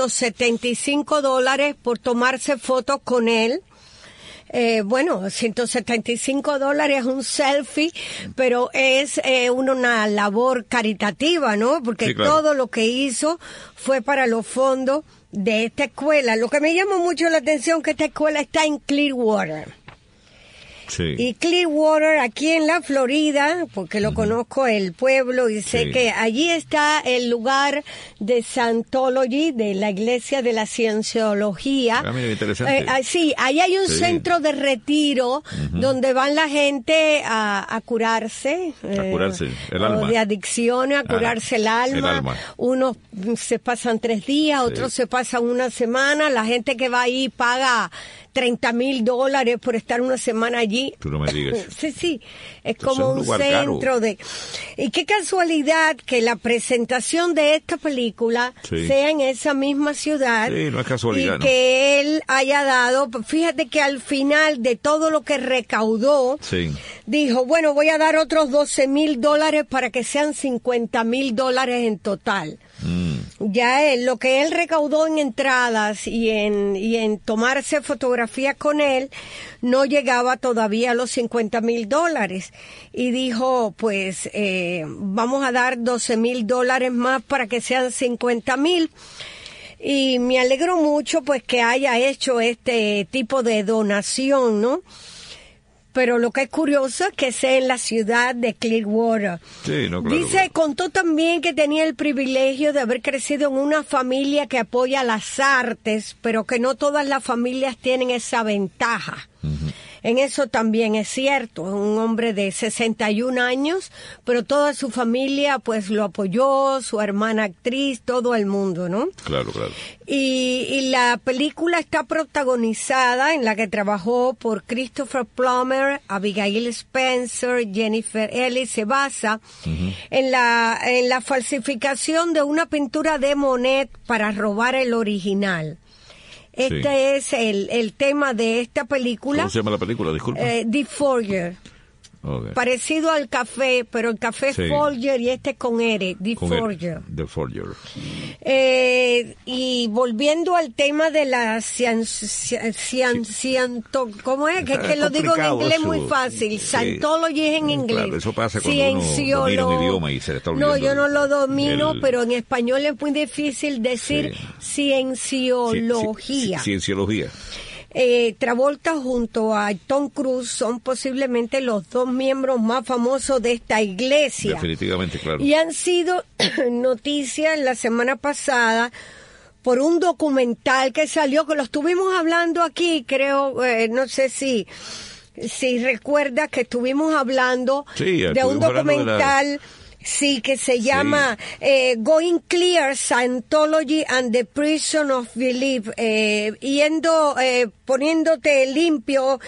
Speaker 5: $175 por tomarse fotos con él. Bueno, $175 es un selfie, pero es una labor caritativa, ¿no? Porque sí, claro, todo lo que hizo fue para los fondos de esta escuela. Lo que me llama mucho la atención es que esta escuela está en Clearwater.
Speaker 4: Sí.
Speaker 5: Y Clearwater, aquí en la Florida, porque lo conozco el pueblo y sé que allí está el lugar de Scientology, de la Iglesia de la Cienciología.
Speaker 4: Mira, interesante.
Speaker 5: Sí, ahí hay un centro de retiro donde van la gente a curarse.
Speaker 4: A curarse el alma.
Speaker 5: De adicciones, a curarse el alma. Unos se pasan 3 días, otros se pasan una semana. La gente que va ahí paga $30,000 por estar una semana allí.
Speaker 4: Tú no me digas.
Speaker 5: Sí, es como un centro caro. Y qué casualidad que la presentación de esta película sea en esa misma ciudad.
Speaker 4: Sí, no es casualidad.
Speaker 5: Y que él haya dado, fíjate que al final de todo lo que recaudó, dijo, bueno, voy a dar otros $12,000 para que sean $50,000 en total. Ya lo que él recaudó en entradas y en tomarse fotografías con él no llegaba todavía a los $50,000, y dijo, pues vamos a dar $12,000 más para que sean $50,000. Y me alegro mucho pues que haya hecho este tipo de donación, ¿no? Pero lo que es curioso es que sea en la ciudad de Clearwater.
Speaker 4: Sí, no, claro,
Speaker 5: Dice, contó también que tenía el privilegio de haber crecido en una familia que apoya las artes, pero que no todas las familias tienen esa ventaja. en eso también es cierto. Es un hombre de 61 años, pero toda su familia pues lo apoyó, su hermana actriz, todo el mundo, ¿no?
Speaker 4: Claro, claro.
Speaker 5: Y la película está protagonizada, en la que trabajó por Christopher Plummer, Abigail Spencer, Jennifer Ellis. Se basa en la falsificación de una pintura de Monet para robar el original. Este es el tema de esta película.
Speaker 4: ¿Cómo se llama la película? Disculpa.
Speaker 5: The Forger.
Speaker 4: Okay.
Speaker 5: Parecido al café, pero el café es Folger y este es con R, The Forger.
Speaker 4: The Forger.
Speaker 5: Y volviendo al tema de la ¿cómo es? Que lo digo en inglés
Speaker 4: eso.
Speaker 5: muy fácil. Scientology es en inglés.
Speaker 4: Claro, eso pasa cuando uno domina un idioma y se le está olvidando.
Speaker 5: No, yo no lo domino, pero en español es muy difícil decir cienciología.
Speaker 4: Cienciología.
Speaker 5: Travolta junto a Tom Cruise son posiblemente los dos miembros más famosos de esta iglesia.
Speaker 4: Definitivamente, claro.
Speaker 5: Y han sido noticias la semana pasada por un documental que salió, que lo estuvimos hablando aquí, creo, no sé si recuerdas que estuvimos hablando de un documental... Sí, que se llama Going Clear, Scientology and the Prison of Belief, poniéndote limpio,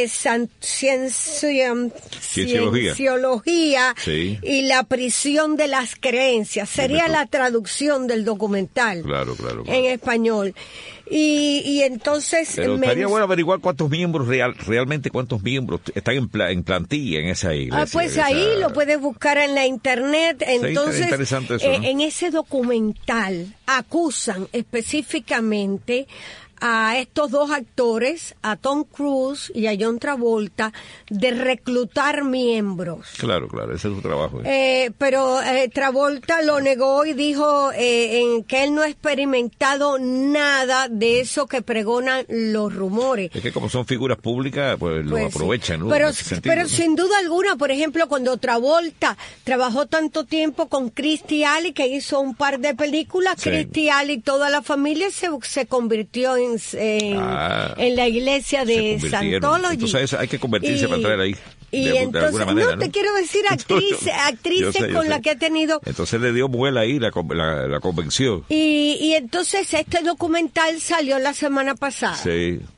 Speaker 5: cienciología y la prisión de las creencias. Sería la traducción del documental.
Speaker 4: Claro.
Speaker 5: En español. Y entonces...
Speaker 4: Pero estaría bueno averiguar cuántos miembros realmente cuántos miembros están en plantilla en esa iglesia.
Speaker 5: Pues ahí lo puedes buscar en la internet. Entonces,
Speaker 4: interesante eso, ¿no?
Speaker 5: En ese documental acusan específicamente a estos dos actores, a Tom Cruise y a John Travolta, de reclutar miembros.
Speaker 4: Claro, ese es su trabajo.
Speaker 5: Pero Travolta lo negó y dijo que él no ha experimentado nada de eso que pregonan los rumores.
Speaker 4: Es que como son figuras públicas, pues lo aprovechan, ¿no?
Speaker 5: Pero sin duda alguna, por ejemplo, cuando Travolta trabajó tanto tiempo con Kirstie Alley, que hizo un par de películas, Kirstie Alley y toda la familia se convirtió en la iglesia de Scientology.
Speaker 4: Entonces hay que convertirse para entrar ahí.
Speaker 5: De alguna manera, no te quiero decir actrices con las que ha tenido.
Speaker 4: Entonces le dio vuela ahí la convención.
Speaker 5: Y entonces este documental salió la semana pasada.
Speaker 4: Sí.